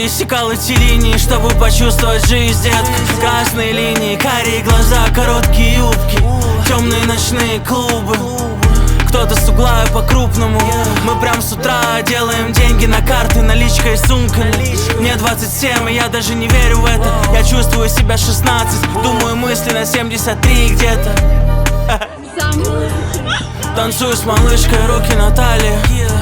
пересекал эти линии, чтобы почувствовать жизнь, детка. Красные линии, карие глаза, короткие юбки, темные ночные клубы. Кто-то с угла и по-крупному. Мы прям с утра делаем деньги на карты, наличкой и сумками. Мне 27, и я даже не верю в это. Я чувствую себя 16, думаю мысли на 73 где-то. Танцую с малышкой, руки на талии.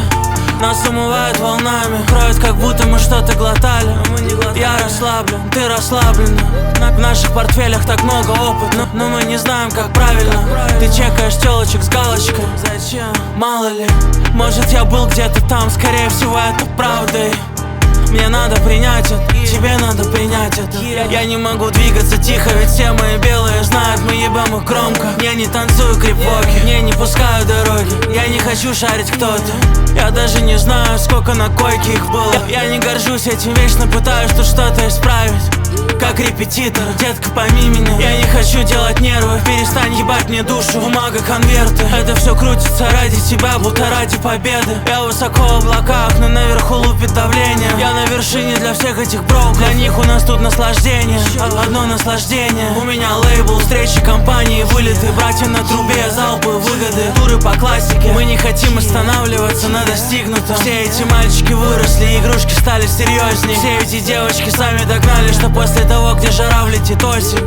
Нас умывает волнами, кроет, как будто мы что-то глотали. Я расслаблен, ты расслаблена. В наших портфелях так много опыта, но мы не знаем, как правильно. Ты чекаешь телочек с галочкой. Зачем? Мало ли, может я был где-то там, скорее всего это правда. Мне надо принять это, тебе надо принять это. Я не могу двигаться тихо, ведь все мои белые знают, мы ебем их громко. Я не танцую крипоки, мне не пускают дороги. Я не хочу шарить кто-то, я даже не знаю, сколько на койке их было. Я не горжусь этим, вечно пытаюсь тут что-то исправить. Как репетитор, детка, пойми меня. Я не хочу делать нервы, перестань ебать мне душу. Бумага, конверты, это все крутится ради тебя, будто ради победы. Я высоко в облаках, но наверху лупит давление. Я на вершине для всех этих броков. Для них у нас тут наслаждение, одно наслаждение. У меня лейбл, встречи, компании, вылеты. Братья на трубе, залпы, выгоды. Туры по классике, мы не хотим останавливаться на достигнутом. Все эти мальчики выросли, игрушки стали серьезней. Все эти девочки сами догнали, что после того, где жара влетит осень.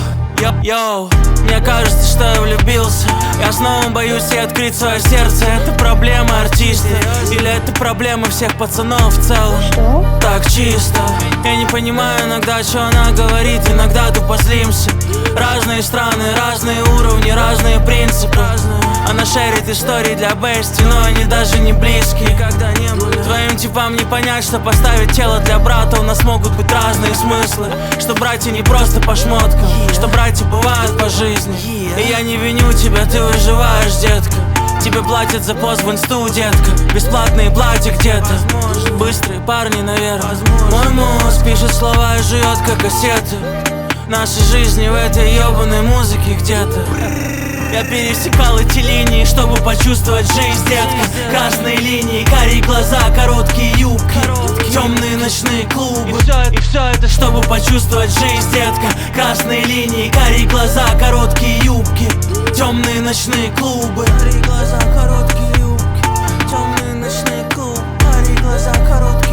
Йоу, мне кажется, что я влюбился. Я снова боюсь и открыть свое сердце. Это проблема артиста или это проблема всех пацанов в целом? Что? Так чисто. Я не понимаю иногда, что она говорит. Иногда тупо злимся. Разные страны, разные уровни, разные принципы. Она шерит истории для бести, но они даже не близкие. Когда не были. Твоим типам не понять, что поставить тело для брата. У нас могут быть разные смыслы. Что братья не просто по шмоткам, что братья бывают по жизни. И я не виню тебя, ты выживаешь, детка. Тебе платят за пост в инсту, детка. Бесплатные платья где-то. Быстрые парни, наверное. Мой мозг пишет слова и жует, как кассеты. Наши жизни в этой ебаной музыке где-то. Я пересекал эти линии, чтобы почувствовать жизнь, детка. Красные линии, карие глаза, короткие юбки, темные ночные клубы. И все это, чтобы почувствовать жизнь, детка. Красные линии, карие глаза, короткие юбки, темные ночные клубы. Карие глаза, короткие юбки, темные ночные клубы. Карие глаза, короткие